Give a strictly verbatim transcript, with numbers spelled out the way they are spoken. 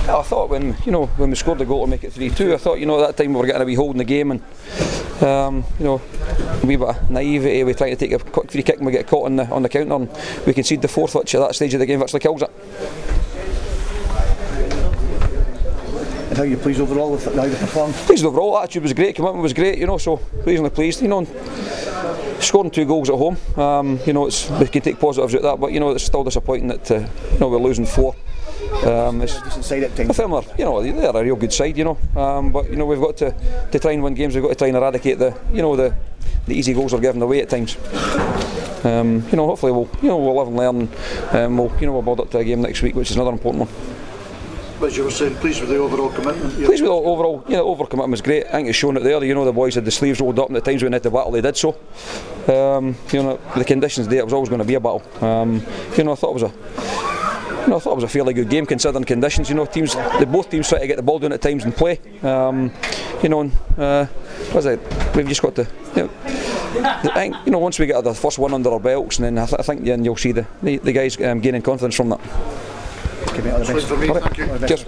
I thought when you know when we scored the goal to make it three two, I thought you know at that time we were getting a wee hold in the game, and um, you know a wee bit of naivety. We trying to take a quick free kick and we get caught on the on the counter, and we concede the fourth, which at that stage of the game virtually kills it. And how are you pleased overall with how they performed? Pleased overall, attitude was great, commitment was great, you know, so reasonably pleased, you know. Scoring two goals at home, um, you know, it's, we can take positives out of that, but you know, it's still disappointing that uh, you know we're losing four. Um, it's a decent side at times. Them are, you know, they're a real good side, you know. Um, but you know, we've got to to try and win games. We've got to try and eradicate the, you know, the the easy goals we're given away at times. Um, you know, hopefully we'll, you know, we'll live and learn. Um, we'll, you know, we'll build up to a game next week, which is another important one. As you were saying, pleased with the overall commitment? Pleased with the overall, you know, over commitment was great. I think it's shown it there. You know, the boys had the sleeves rolled up, and at times when they had to battle, they did so. Um, you know, the conditions there, it was always going to be a battle. Um, you know, I thought it was a, you know, I thought it was a fairly good game considering conditions. You know, teams, the both teams try to get the ball down at times and play. Um, you know, and, uh, what is it? We've just got to. You know, I think, you know, once we get the first one under our belts, and then I, th- I think then you'll see the the, the guys um, gaining confidence from that. Give me all the best. For me, thank you. Cheers.